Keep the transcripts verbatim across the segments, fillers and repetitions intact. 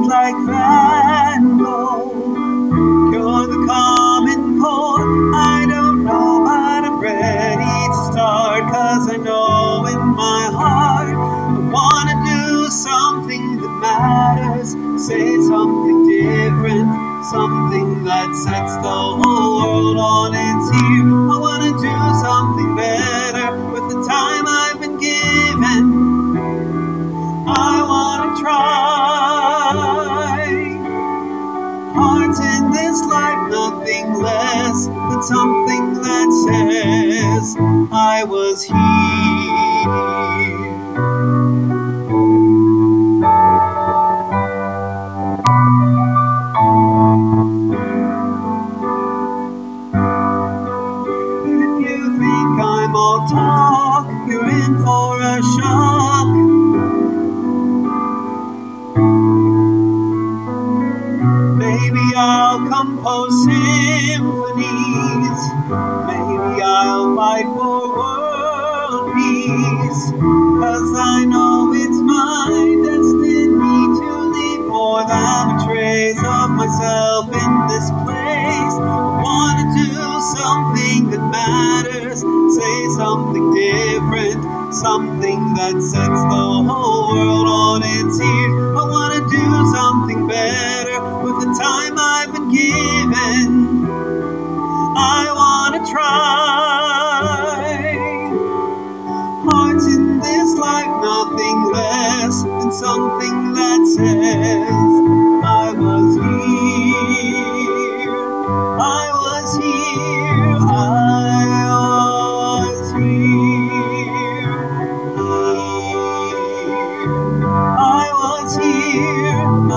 like Van Gogh. You're the common cold. I don't know, but I'm ready to start. Cause I know in my heart I wanna do something that matters. Say something different, something that sets the whole world on its ear. I wanna do something better with the time I've been given. I wanna try. Hearts in this life, nothing less than something that says I was here. If you think I'm all talk, you're in for a shock. Maybe I'll compose symphonies. Maybe I'll fight for world peace. Cause I know it's my destiny to leave more than a trace of myself in this place. I wanna do something that matters. Say something different, something that sets the whole world on its ear. I wanna do something better with the time I've been given. I wanna try. Hearts in this life, nothing less than something that says I was here. I was here. I was here. Here. I was here. I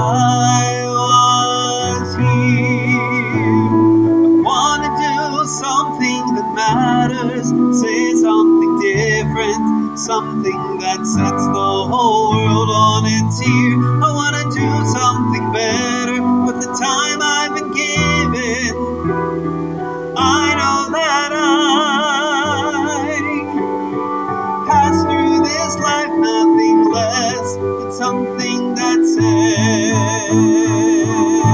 was here. Wanna do something that matters. Say something different, something that sets the whole world on its ear. I wanna do something better with the time I've been given. I know that I pass through this life, nothing less than something that said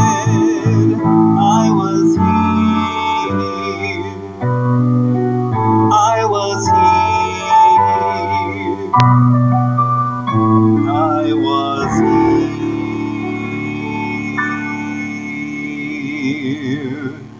I was here. I was here. I was here.